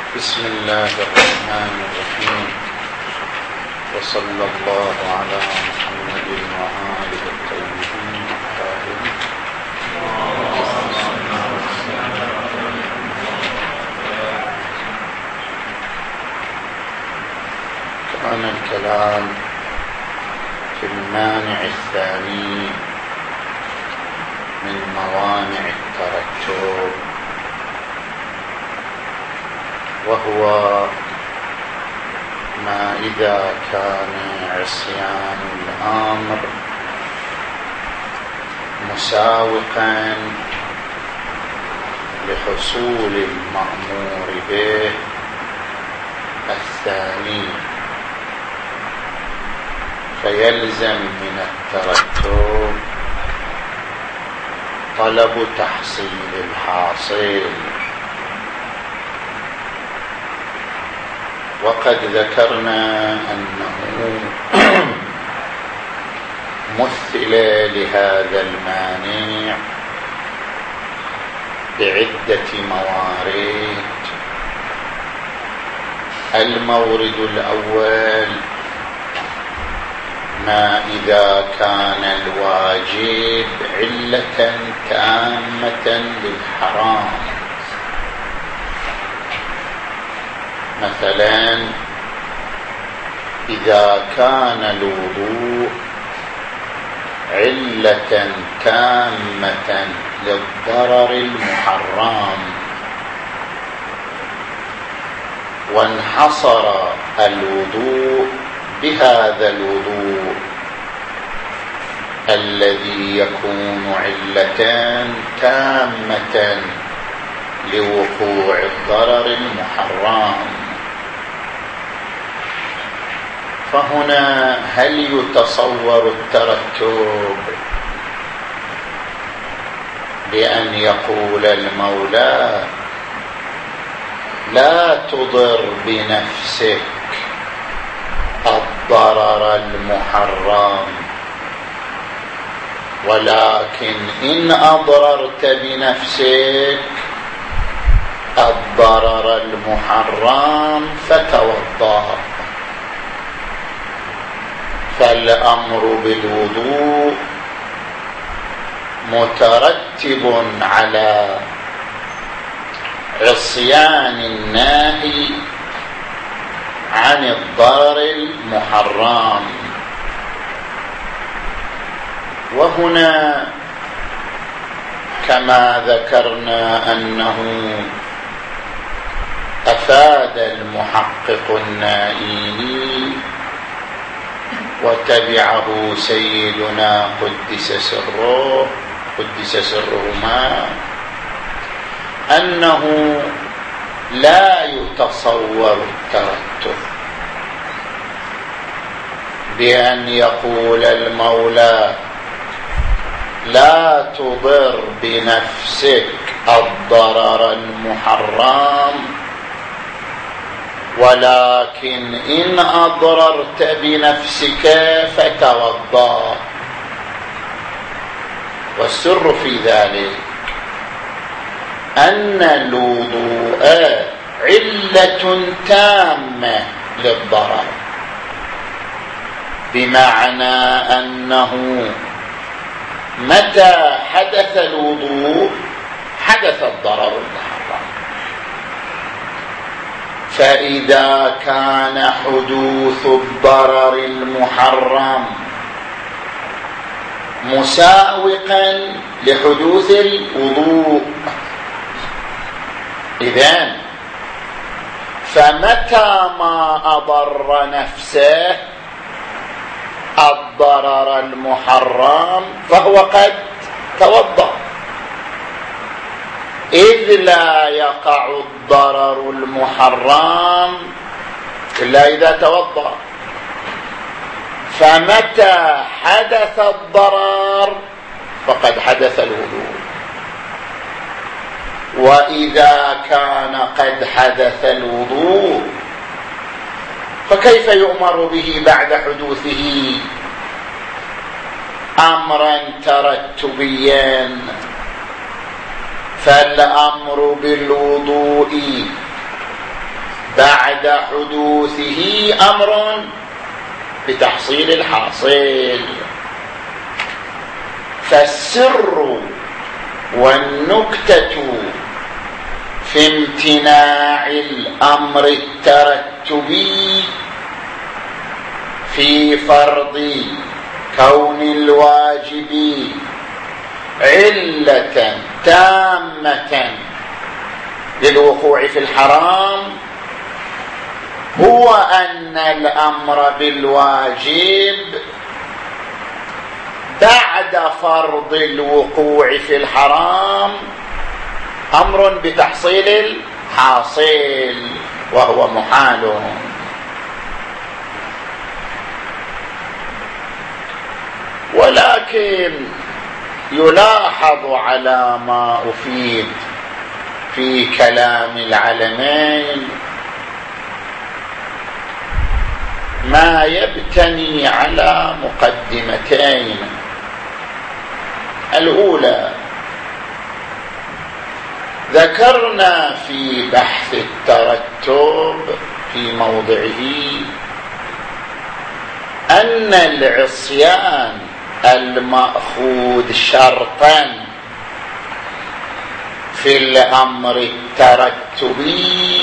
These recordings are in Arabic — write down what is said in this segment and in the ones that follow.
بسم الله الرحمن الرحيم، وصلى الله على محمد وآله الطيبين الطاهرين. كان الكلام في المانع الثاني من موانع الترتب، وهو ما إذا كان عصيان الأمر مساوقا لحصول المأمور به الثاني، فيلزم من الترتب طلب تحصيل الحاصل. وقد ذكرنا أنه مثل لهذا المانع بعدة موارد. المورد الأول ما إذا كان الواجب علة تامة للحرام، مثلا إذا كان الوضوء علة تامة للضرر المحرم، وانحصر الوضوء بهذا الوضوء الذي يكون علة تامة لوقوع الضرر المحرم، فهنا هل يتصور الترتب بأن يقول المولى لا تضر بنفسك الضرر المحرم، ولكن إن أضررت بنفسك الضرر المحرم فتوضأ؟ فالأمر بالوضوء مترتب على عصيان الناهي عن الضرر المحرم. وهنا كما ذكرنا أنه أفاد المحقق النائيني وتبعه سيدنا قدس سرهما أنه لا يتصور الترتب بأن يقول المولى لا تضر بنفسك الضرر المحرم، ولكن إن أضررت بنفسك فتوضأ. والسر في ذلك أن الوضوء علة تامة للضرر، بمعنى أنه متى حدث الوضوء حدث الضرر المحرم. فإذا كان حدوث الضرر المحرم مساوقا لحدوث الوضوء، إذن فمتى ما أضر نفسه الضرر المحرم فهو قد توضأ، إذ لا يقع الضرر المحرم إلا إذا توضأ. فمتى حدث الضرر فقد حدث الوضوء، وإذا كان قد حدث الوضوء فكيف يؤمر به بعد حدوثه أمرا ترتبيا؟ فالأمر بالوضوء بعد حدوثه أمر بتحصيل الحاصل. فالسر والنكتة في امتناع الأمر الترتبي في فرض كون الواجب علة تامة للوقوع في الحرام هو أن الأمر بالواجب بعد فرض الوقوع في الحرام أمر بتحصيل الحاصل وهو محال. ولكن يلاحظ على ما أفيد في كلام العلمين ما يبتني على مقدمتين. الأولى: ذكرنا في بحث الترتب في موضعه أن العصيان المأخوذ شرطا في الأمر الترتبي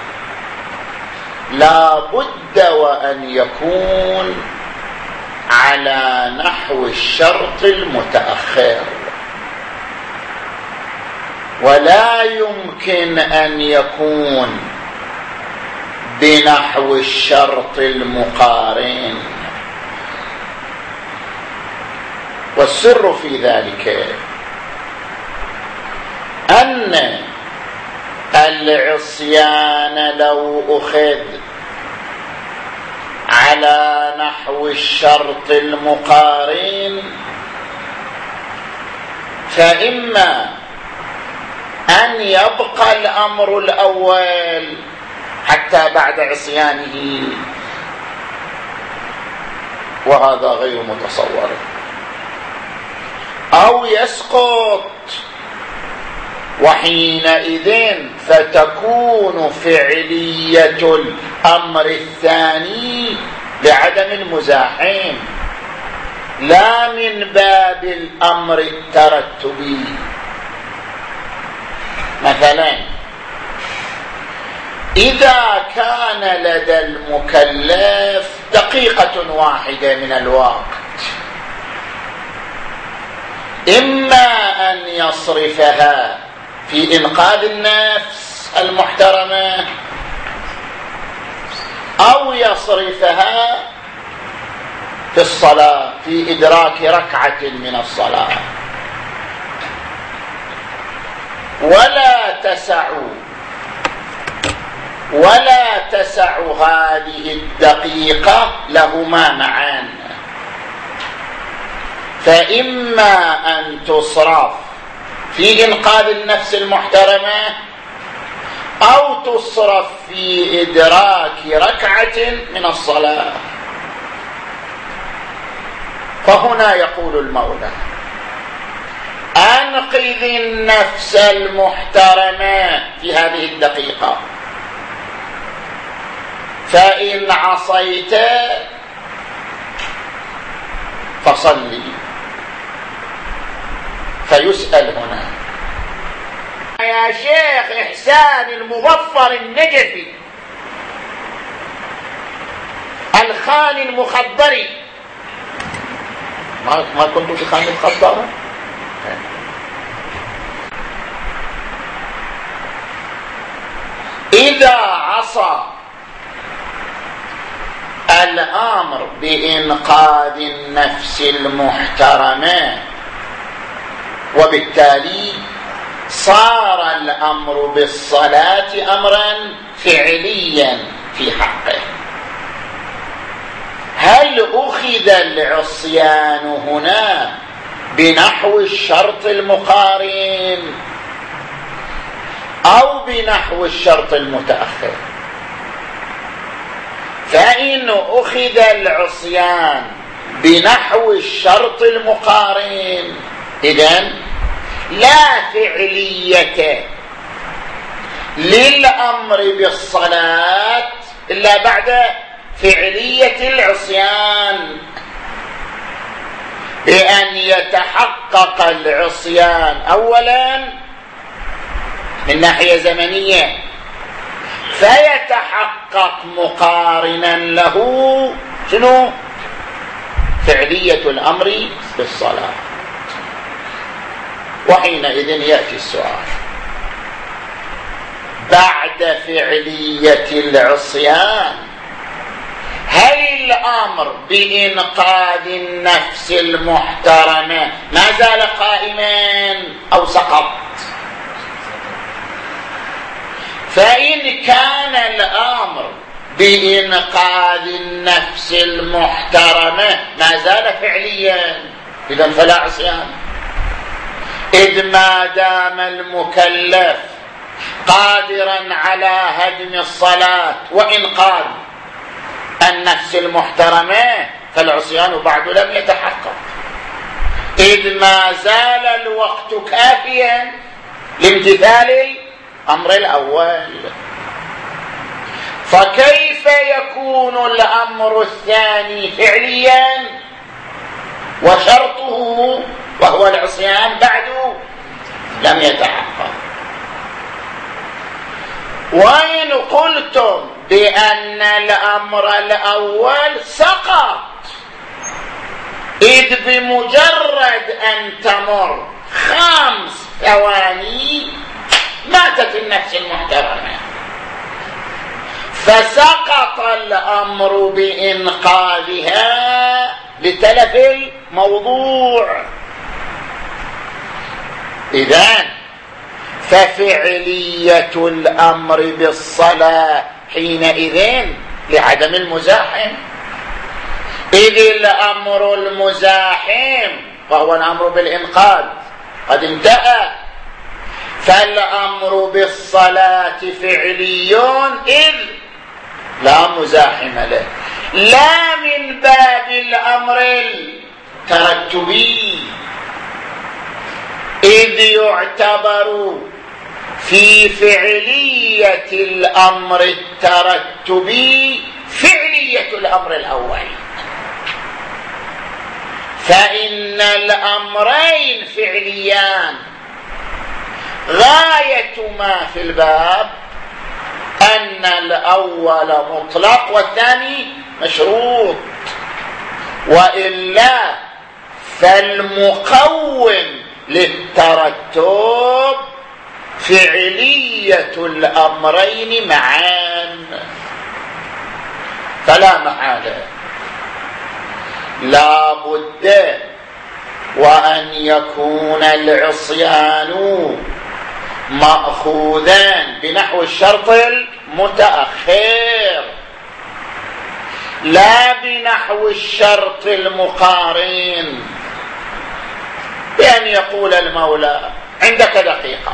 لا بد وأن يكون على نحو الشرط المتأخر، ولا يمكن أن يكون بنحو الشرط المقارن. والسر في ذلك أن العصيان لو أخذ على نحو الشرط المقارن فإما أن يبقى الأمر الأول حتى بعد عصيانه، وهذا غير متصور، أو يسقط، وحينئذ فتكون فعلية الأمر الثاني بعدم المزاحم لا من باب الأمر الترتبي. مثلا إذا كان لدى المكلف دقيقة واحدة من الوقت إما أن يصرفها في إنقاذ النفس المحترمة أو يصرفها في الصلاة في إدراك ركعة من الصلاة، ولا تسع هذه الدقيقة لهما معا، فإما أن تصرف في إنقاذ النفس المحترمة أو تصرف في إدراك ركعة من الصلاة. فهنا يقول المولى: أنقذ النفس المحترمة في هذه الدقيقة، فإن عصيت فصلي. فيسأل هنا: يا شيخ إحسان المظفر النجفي الخان المخضري، ما كنت في خان المخضرة؟ إذا عصى الأمر بإنقاذ النفس المحترمة وبالتالي صار الأمر بالصلاة أمرا فعليا في حقه، هل أخذ العصيان هنا بنحو الشرط المقارن أو بنحو الشرط المتأخر؟ فإن أخذ العصيان بنحو الشرط المقارن إذن لا فعلية للأمر الأمر بالصلاة إلا بعد فعلية العصيان، بأن يتحقق العصيان أولا من ناحية زمنية، فيتحقق مقارنا له شنو؟ فعلية الأمر بالصلاة. وحينئذ يأتي السؤال: بعد فعلية العصيان هل الأمر بإنقاذ النفس المحترمة ما زال قائما أو سقط؟ فإن كان الأمر بإنقاذ النفس المحترمة ما زال فعليا، إذن فلا عصيان، إذ ما دام المكلف قادرا على هدم الصلاة وإنقاذ النفس المحترمة فالعصيان بعد لم يتحقق، إذ ما زال الوقت كافيا لامتثال الأمر الأول. فكيف يكون الأمر الثاني فعليا وشرطه وهو العصيان بعد لم يتحقق؟ وإن قلتم بأن الأمر الأول سقط، إذ بمجرد أن تمر 5 ثواني ماتت النفس المحترمة، فسقط الأمر بإنقاذها لتلف الموضوع. إذن ففعلية الأمر بالصلاة حينئذ لعدم المزاحم، إذ الأمر المزاحم وهو الأمر بالإنقاذ قد انتهى، فالأمر بالصلاة فعلي إذ لا مزاحم له، لا من باب الأمر الترتبي، إذ يعتبر في فعلية الأمر الترتبي فعلية الأمر الأول، فإن الأمرين فعليان، غاية ما في الباب أن الأول مطلق والثاني مشروط، وإلا فالمقوم للترتب فعلية الأمرين معا، فلا محالة لا بد وأن يكون العصيان مأخوذا بنحو الشرط المتأخر لا بنحو الشرط المقارن، بأن يقول المولى: عندك دقيقة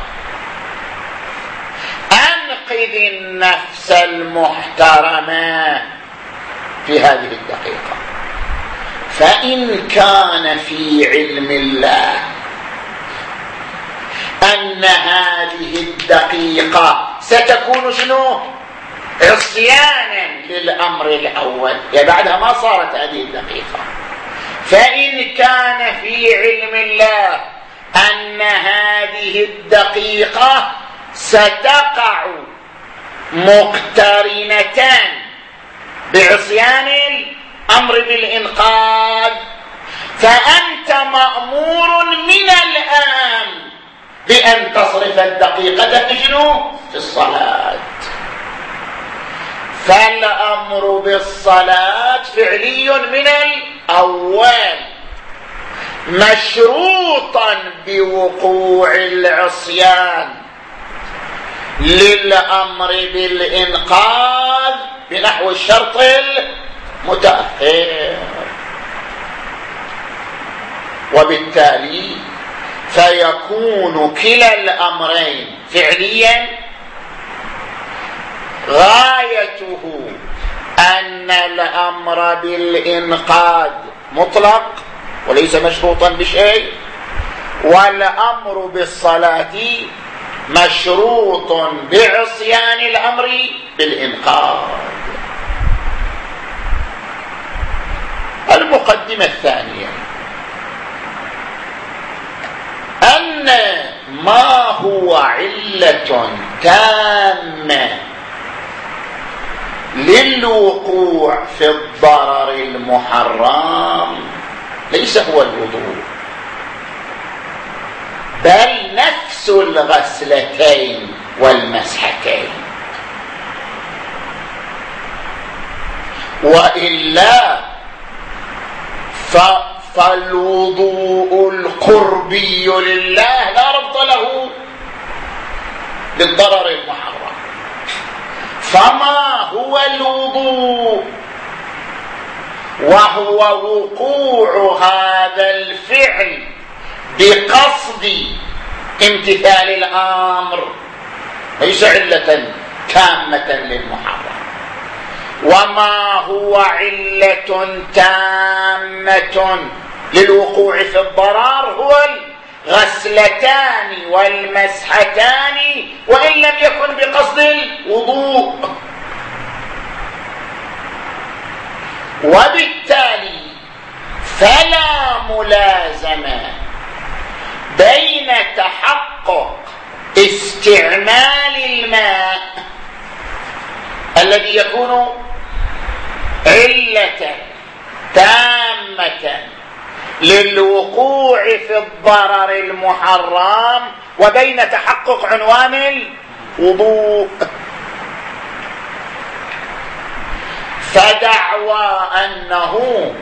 أنقذ النفس المحترمة في هذه الدقيقة، فإن كان في علم الله أن هذه الدقيقة ستكون شنو؟ عصيانا للأمر الأول، يعني بعدها ما صارت هذه الدقيقة، فإن كان في علم الله أن هذه الدقيقة ستقع مقترنة بعصيان الأمر بالإنقاذ، فأنت مأمور من الآن بأن تصرف الدقيقة في شنو؟ في الصلاة. فالأمر بالصلاة فعلي من الأول مشروطا بوقوع العصيان للأمر بالإنقاذ بنحو الشرط المتأخر، وبالتالي فيكون كلا الأمرين فعليا، غايته أن الأمر بالإنقاذ مطلق وليس مشروطا بشيء، والأمر بالصلاة مشروط بعصيان الأمر بالإنقاذ. المقدمة الثانية أن ما هو علة تامة للوقوع في الضرر المحرم ليس هو الوضوء، بل نفس الغسلتين والمسحتين، وإلا فالوضوء القربي لله لا ربط له بالضرر المحرم. فما هو الوضوء؟ وهو وقوع هذا الفعل بقصد امتثال الأمر، ليس علة تامة للمحرم. وما هو علة تامة للوقوع في الضرر هو الغسلتان والمسحتان، وإن لم يكن بقصد الوضوء. وبالتالي فلا ملازمة بين تحقق استعمال الماء الذي يكون علة تامة للوقوع في الضرر المحرم وبين تحقق عنوان الوضوء. فدعوى أنه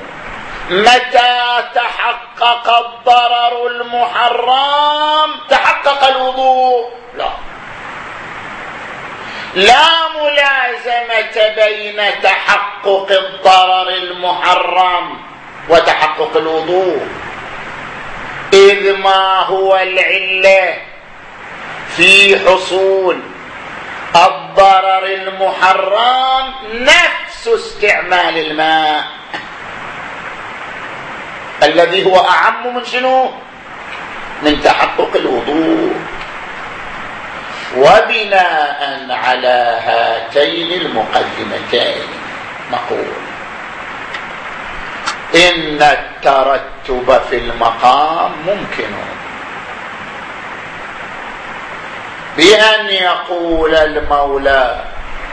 متى تحقق الضرر المحرم تحقق الوضوء، لا ملازمة بين تحقق الضرر المحرم وتحقق الوضوء، إذ ما هو العلة في حصول الضرر المحرم نفس استعمال الماء الذي هو أعم من شنو؟ من تحقق الوضوء. وبناء على هاتين المقدمتين نقول إن الترتب في المقام ممكن بأن يقول المولى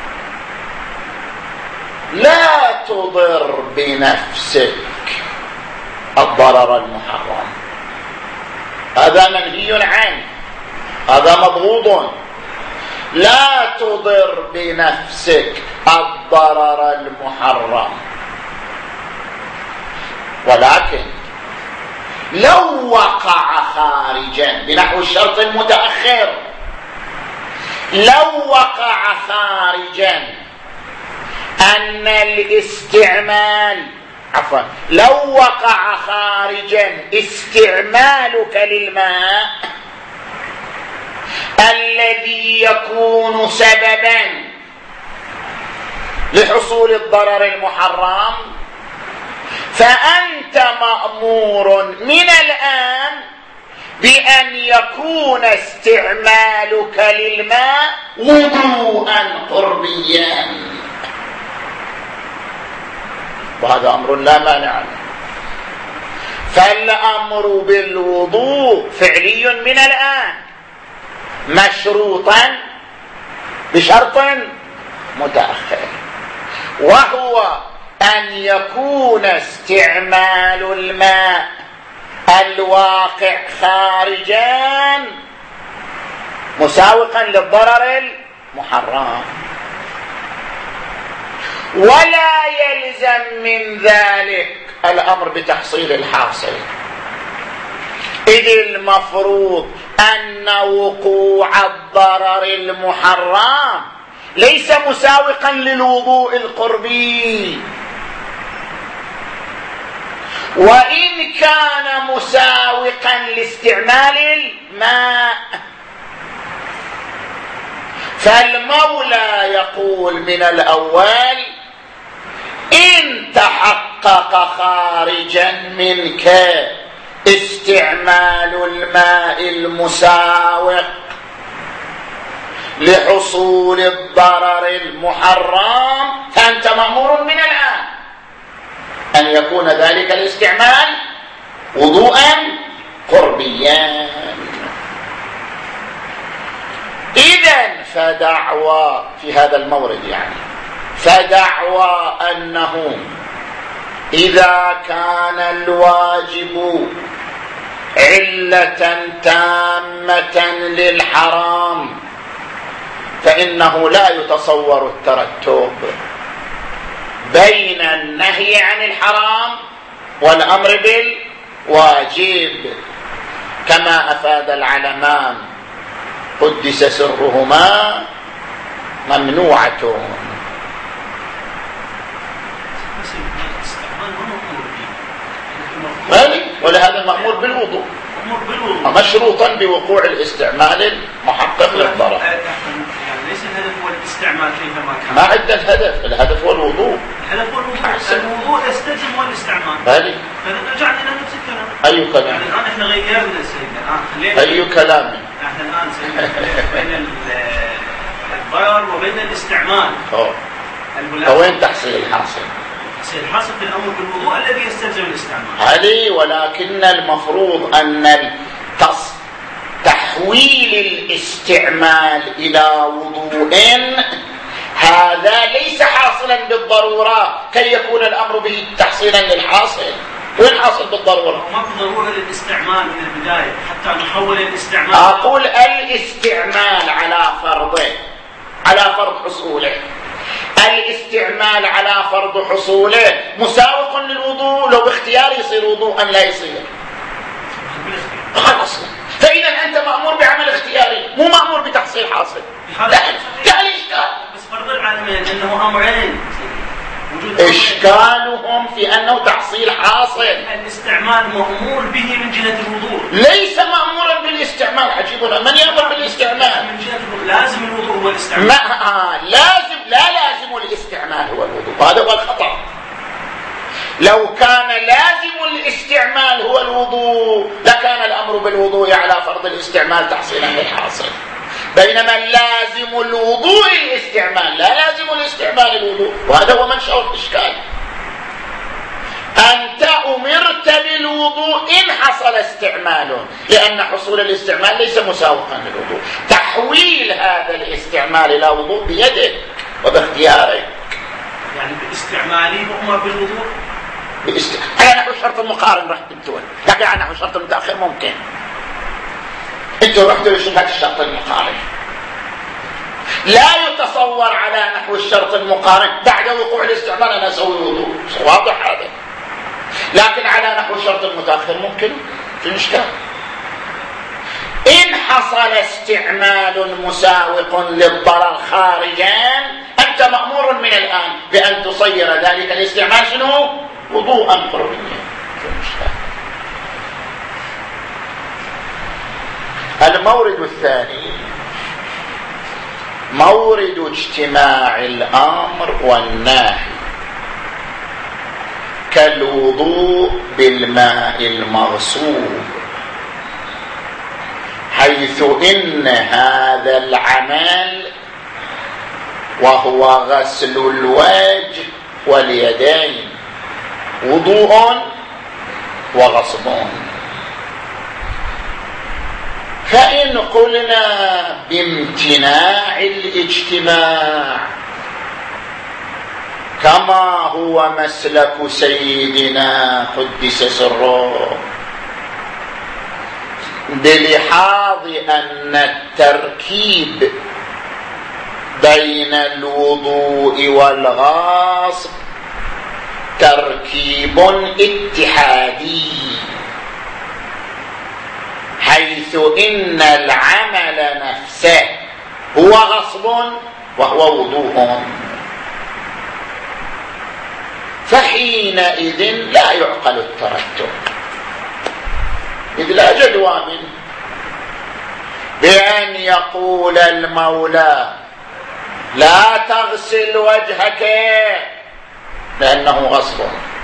لا تضر بنفسك الضرر المحرم، هذا منهي عنه، هذا مضغوط، لا تضر بنفسك الضرر المحرم. ولكن لو وقع خارجا بنحو الشرط المتأخر، لو وقع خارجا أن الاستعمال لو وقع خارجا استعمالك للماء الذي يكون سببا لحصول الضرر المحرم، فأنت مأمور من الآن بأن يكون استعمالك للماء وضوءا قربيا، وهذا أمر لا مانع له. فالأمر بالوضوء فعلي من الآن مشروطا بشرط متأخر، وهو أن يكون استعمال الماء الواقع خارجا مساوقا للضرر المحرم، ولا يلزم من ذلك الأمر بتحصيل الحاصل، إذ المفروض أن وقوع الضرر المحرم ليس مساوقا للوضوء القربي، وإن كان مساوقا لاستعمال الماء. فالمولى يقول من الأول إن تحقق خارجا منك استعمال الماء المساوق لحصول الضرر المحرم فأنت مأمور من الآن أن يكون ذلك الاستعمال وضوءا قربيا. إذن فدعوى في هذا المورد فدعوى أنه إذا كان الواجب علة تامة للحرام فإنه لا يتصور الترتب بين النهي عن الحرام والأمر بالواجب، كما أفاد العلمان قدس سرهما ممنوعة. ولهذا المأمور بالوضوء مشروطا بوقوع الاستعمال المحقق للضرر. ليس الهدف هو الاستعمال كيفما كان، ما عندنا الهدف هو الوضوء. الهدف هو الوضوء يستلزم هو الاستعمال. فرجعنا الى نفس الكلام. أي كلام؟ يعني الآن احنا غيرنا سيدنا أي كلام؟ احنا الآن سيدنا بين الضرر وبين الاستعمال. فوين تحصيل الحاصل؟ الحاصل في الأمر بالوضوء الذي يستلزم الاستعمال. هذه، ولكن المفروض أن تحويل الاستعمال إلى وضوء هذا ليس حاصلا بالضرورة كي يكون الأمر به تحصيلا للحاصل. وين حاصل بالضرورة؟ ما بالضرورة للاستعمال من البداية حتى نحول الاستعمال. أقول الاستعمال على فرض حصوله. الاستعمال على فرض حصوله مساوق للوضوء. لو باختيار يصير وضوء أم لا يصير؟ خلاص. فإذا أنت مأمور بعمل اختياري مو مأمور بتحصيل حاصل. لا إشكال. بس فرض العالمين أنه أمرين. إشكالهم في أنه تحصيل حاصل. الاستعمال مأمور به من جهة الوضوء. ليس مأمورا بالاستعمال. عجيبنا من يأمر بالاستعمال؟ من جهة الوضوء. لازم الوضوء هو الاستعمال. لا لازم الاستعمال هو الوضوء. هذا هو الخطأ. لو كان لازم الاستعمال هو الوضوء لكان الأمر بالوضوء على فرض الاستعمال تحصيلا للحاصل، بينما لازم الوضوء الاستعمال، لا لازم الاستعمال الوضوء. وهذا هو منشأ الإشكال. أنت أمرت بالوضوء إن حصل استعمال، لأن حصول الاستعمال ليس مساوقا للوضوء. تحويل هذا الاستعمال إلى وضوء بيدك وباختيارك. يعني باستعمالي مؤمر بالوضوء على نحو الشرط المقارن رحت انتوا، لكن على نحو الشرط المتأخر ممكن. انتوا رحتوا لشبهة الشرط المقارن. لا يتصور على نحو الشرط المقارن بعد وقوع الاستعمال أنا أسوي وضوء، واضح هذا. لكن على نحو الشرط المتأخر ممكن في الإشكال. إن حصل استعمال مساوق للضرر خارجا أنت مأمور من الآن بأن تصير ذلك الاستعمال شنو؟ وضوءا قربيا. المورد الثاني مورد اجتماع الأمر والنهي كالوضوء بالماء المغصوب، حيث إن هذا العمل وهو غسل الوجه واليدين وضوء وغصب. فإن قلنا بامتناع الاجتماع كما هو مسلك سيدنا قدس سره، بلحاظ أن التركيب بين الوضوء والغسل تركيب اتحادي، حيث إن العمل نفسه هو غصب وهو وضوء، فحينئذ لا يعقل الترتب، إذ لا جدوى منه بأن يقول المولى لا تغسل وجهك لأنه غصب،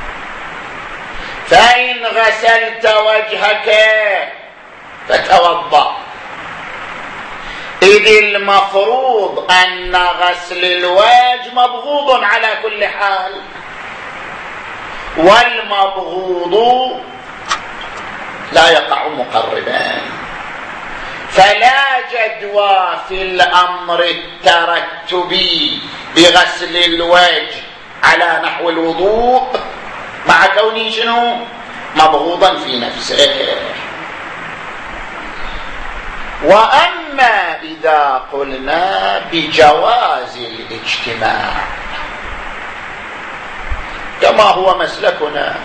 فإن غسلت وجهك فتوضأ، إذ المفروض أن غسل الوجه مبغوض على كل حال، والمبغوض لا يقع مقربا، فلا جدوى في الأمر الترتبي بغسل الوجه على نحو الوضوء مع كونه شنو؟ مبغوضا في نفسه. وأما إذا قلنا بجواز الاجتماع كما هو مسلكنا،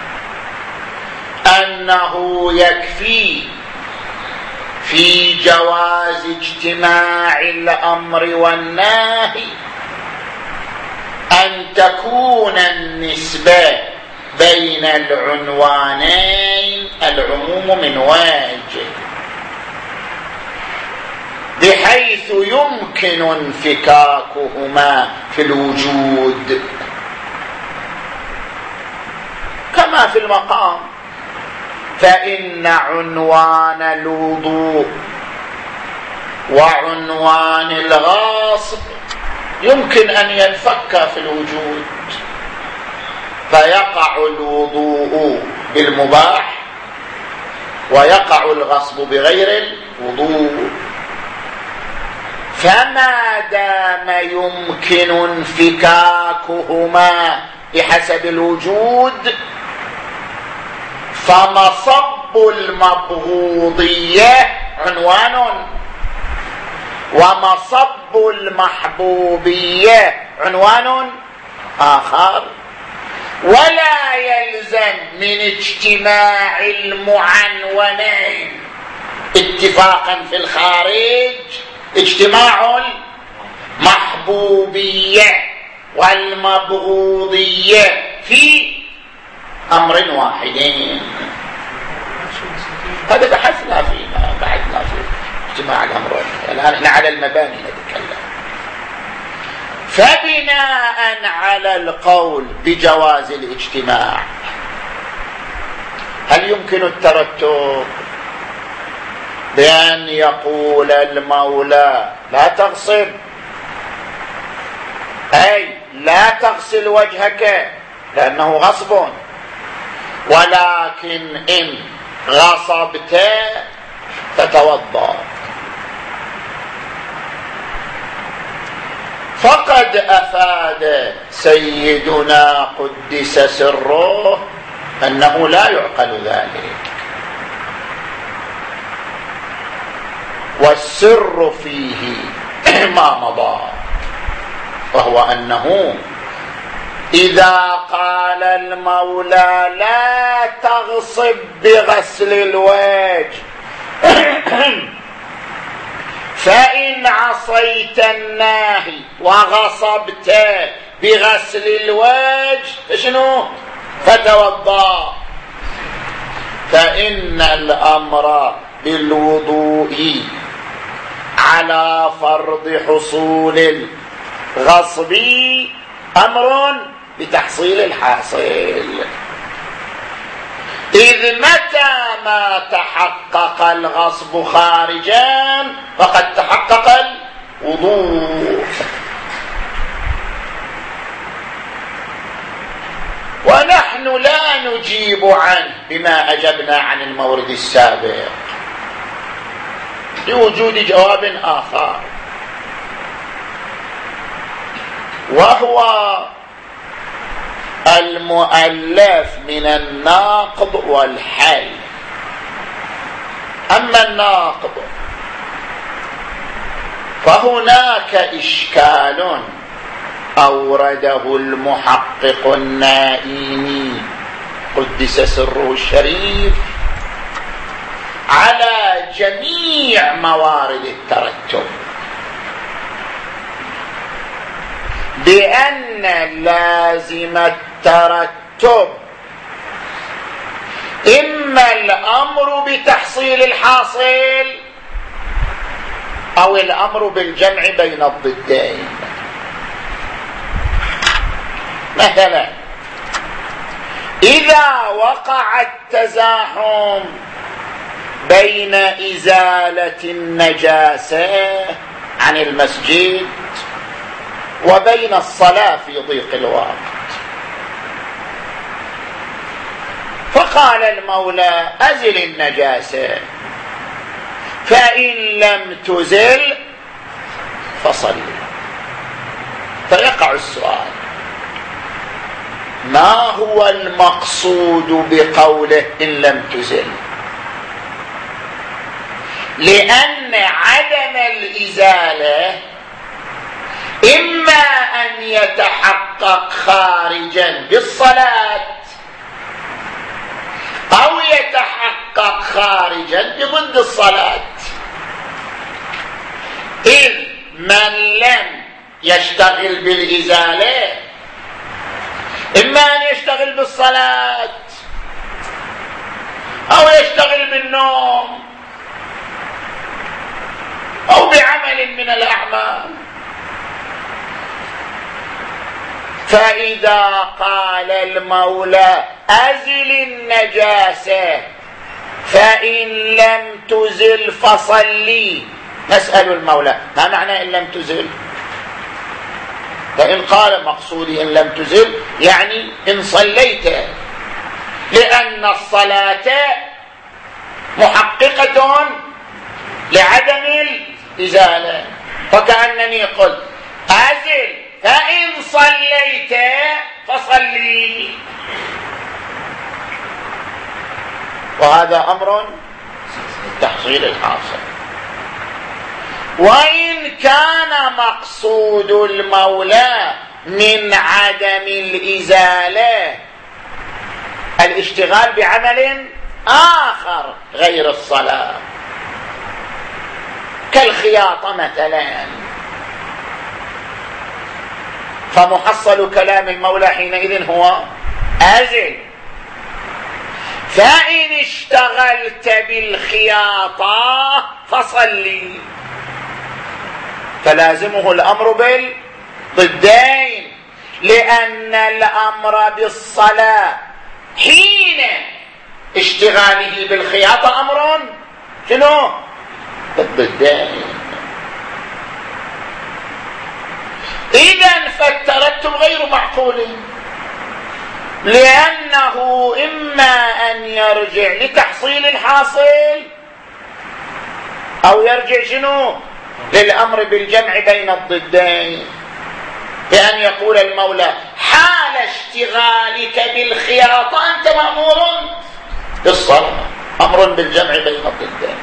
أنه يكفي في جواز اجتماع الأمر والنهي أن تكون النسبة بين العنوانين العموم من وجه، بحيث يمكن انفكاكهما في الوجود، كما في المقام، فإن عنوان الوضوء وعنوان الغاصب يمكن أن ينفك في الوجود، فيقع الوضوء بالمباح ويقع الغصب بغير الوضوء. فما دام يمكن انفكاكهما بحسب الوجود، فمصب المبغوضية عنوان، ومصب المحبوبية عنوان آخر، ولا يلزم من اجتماع المعنونين اتفاقا في الخارج اجتماع المحبوبية والمبغوضية في أمر واحدين. هذا بحثنا فيه، بعدنا في اجتماع الأمرين، الآن احنا على المباني نتكلم. فبناء على القول بجواز الاجتماع، هل يمكن الترتب بأن يقول المولى لا تغصب، أي لا تغسل وجهك لأنه غصب، ولكن إن غصبت فتوضأ؟ فقد أفاد سيدنا قدس سره أنه لا يعقل ذلك، والسر فيه ما مضى، وهو أنه إذا قال المولى لا تغصب بغسل الوجه، فإن عصيت الناهي وغصبت بغسل الوجه شنو؟ فتوضأ، فإن الأمر بالوضوء على فرض حصول الغصب أمر بتحصيل الحاصل، إذ متى ما تحقق الغصب خارجا فقد تحقق الوضوء. ونحن لا نجيب عنه بما أجبنا عن المورد السابق لوجود جواب آخر، وهو المؤلف من الناقض والحل. أما الناقض فهناك إشكال أورده المحقق النائمي قدس سره الشريف على جميع موارد الترتب، بأن لازم الترتب إما الأمر بتحصيل الحاصل أو الأمر بالجمع بين الضدين. مثلا إذا وقع التزاحم بين إزالة النجاسة عن المسجد وبين الصلاة في ضيق الوقت. فقال المولى أزل النجاسة، فإن لم تزل فصل. فيقع السؤال: ما هو المقصود بقوله إن لم تزل؟ لأن عدم الإزالة إما أن يتحقق خارجا بالصلاة أو يتحقق خارجا بضد الصلاة. إذ من لم يشتغل بالإزالة إما أن يشتغل بالصلاة أو يشتغل بالنوم أو بعمل من الأعمال. فإذا قال المولى أزل النجاسة فإن لم تزل فصلي، نسأل المولى ما معنى إن لم تزل؟ فإن قال مقصودي إن لم تزل يعني إن صليت، لأن الصلاة محققة لعدم الإزالة. فكأنني قلت أزل فإن صليت فصلي، وهذا أمر تحصيل الحاصل. وإن كان مقصود المولى من عدم الإزالة الاشتغال بعمل آخر غير الصلاة كالخياطة مثلا، فمحصل كلام المولى حينئذ هو أزل. فإن اشتغلت بالخياطة فصلي، فلازمه الأمر بالضدين، لأن الأمر بالصلاة حين اشتغاله بالخياطة أمر شنو؟ بالضدين. إذن فالترتب غير معقول، لأنه إما أن يرجع لتحصيل الحاصل أو يرجع شنو؟ للأمر بالجمع بين الضدين، بأن يقول المولى حال اشتغالك بالخياطة أنت مأمور بالصلاة، أمر بالجمع بين الضدين،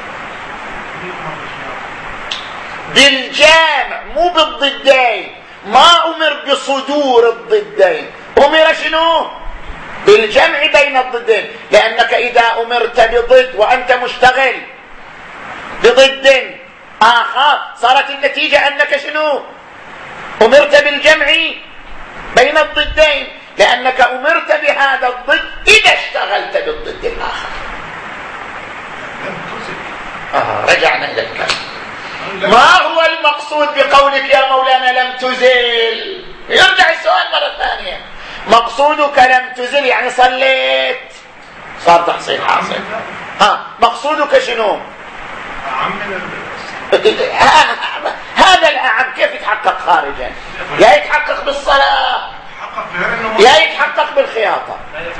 بالجامع مو بالضدين. ما أمر بصدور الضدين، أمر شنو؟ بالجمع بين الضدين، لأنك إذا أمرت بضد وأنت مشتغل بضد آخر صارت النتيجة أنك شنو؟ أمرت بالجمع بين الضدين، لأنك أمرت بهذا الضد إذا اشتغلت بالضد الآخر. رجعنا إلى الكلام. ما هو المقصود بقولك يا مولانا لم تزل؟ يرجع السؤال مرة ثانية. مقصودك لم تزل يعني صليت، صار تحصيل حاصل. مقصودك شنو؟ هذا الأعم كيف يتحقق خارجا؟ يا يتحقق بالصلاة يا يتحقق بالخياطة.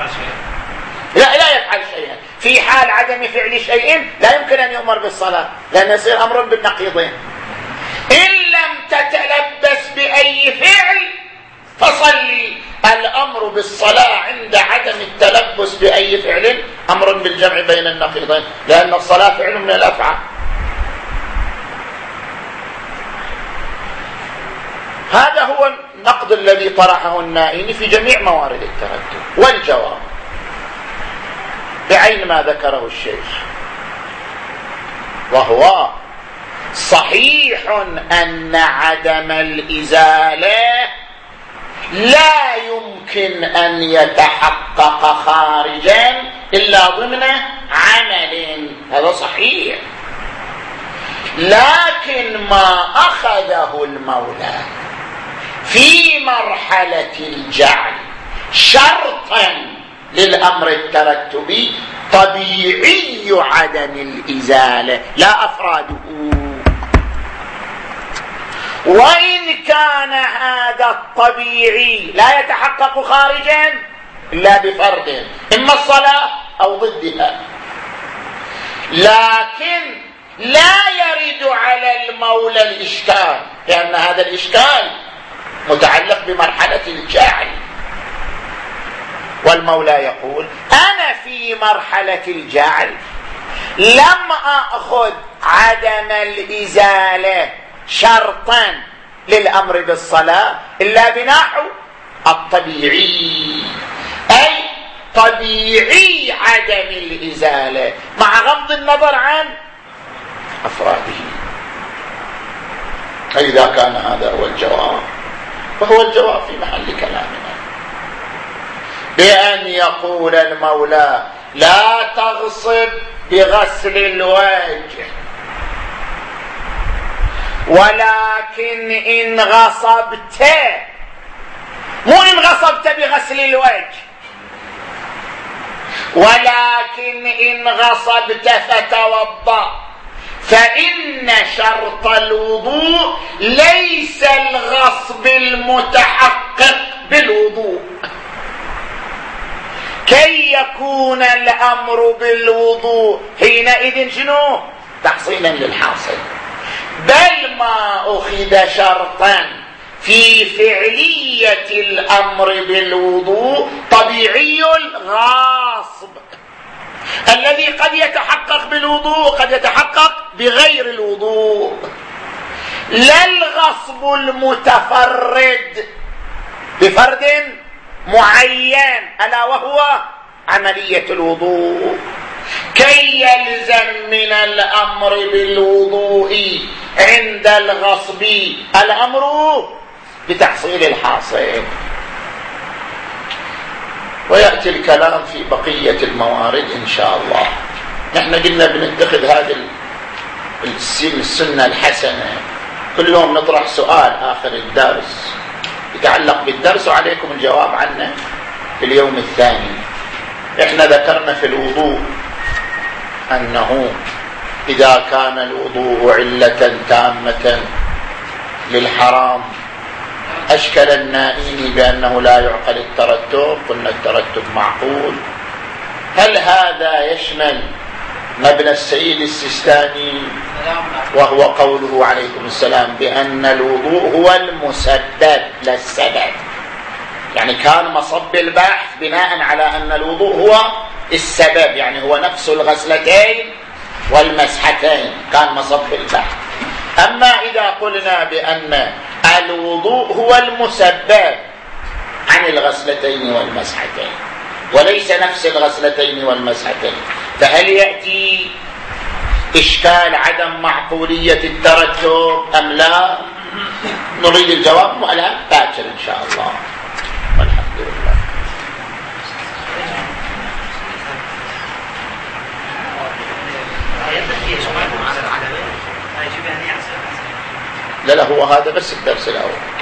لا يفعل شيئا. في حال عدم فعل شيء لا يمكن أن يؤمر بالصلاة، لأن يصير أمر بالنقيضين. إن لم تتلبس بأي فعل فصلي. الأمر بالصلاة عند عدم التلبس بأي فعل أمر بالجمع بين النقيضين، لأن الصلاة فعل من الأفعال. هذا هو النقد الذي طرحه النائي في جميع موارد التردد. والجواب بعين ما ذكره الشيخ، وهو صحيح أن عدم الإزالة لا يمكن أن يتحقق خارجا إلا ضمن عمل، هذا صحيح. لكن ما أخذه المولى في مرحلة الجعل شرطا للأمر الترتبي طبيعي عدم الإزالة لا أفراده. وإن كان هذا الطبيعي لا يتحقق خارجا إلا بفرد، إما الصلاة أو ضدها، لكن لا يرد على المولى الإشكال، لأن هذا الإشكال متعلق بمرحلة الجعل، والمولى يقول أنا في مرحلة الجعل لم أخذ عدم الإزالة شرطا للأمر بالصلاة إلا بنحو الطبيعي، أي طبيعي عدم الإزالة مع غض النظر عن أفراده. فإذا كان هذا هو الجواب فهو الجواب في محل كلامنا، بأن يقول المولى لا تغصب بغسل الوجه، ولكن إن غصبت، مو إن غصبت بغسل الوجه، ولكن إن غصبت فتوضأ، فإن شرط الوضوء ليس الغصب المتحقق بالوضوء، كي يكون الأمر بالوضوء حينئذ شنو؟ تحصيلا للحاصل، بل ما أخذ شرطا في فعلية الأمر بالوضوء طبيعي الغاصب الذي قد يتحقق بالوضوء قد يتحقق بغير الوضوء، لا الغصب المتفرد بفرد معين ألا وهو عملية الوضوء، كي يلزم من الأمر بالوضوء عند الغصب الأمر بتحصيل الحاصل. ويأتي الكلام في بقية الموارد إن شاء الله. نحن قلنا بنتخذ هذه السنة الحسنة، كل يوم نطرح سؤال آخر الدرس يتعلق بالدرس وعليكم الجواب عنه في اليوم الثاني. احنا ذكرنا في الوضوء أنه إذا كان الوضوء علة تامة للحرام أشكل النائين بأنه لا يعقل الترتب، قلنا الترتب معقول. هل هذا يشمل مبنى السيد السيستاني وهو قوله عليكم السلام بأن الوضوء هو المسبب لا السبب؟ يعني كان مصب البحث بناء على أن الوضوء هو السبب، يعني هو نفس الغسلتين والمسحتين كان مصب البحث. أما إذا قلنا بأن الوضوء هو المسبب عن الغسلتين والمسحتين وليس نفس الغسلتين والمسحتين، فهل يأتي إشكال عدم معقولية الترتب أم لا؟ نريد الجواب الآن باكر إن شاء الله، والحمد لله. لا هو هذا بس الدرس الأول.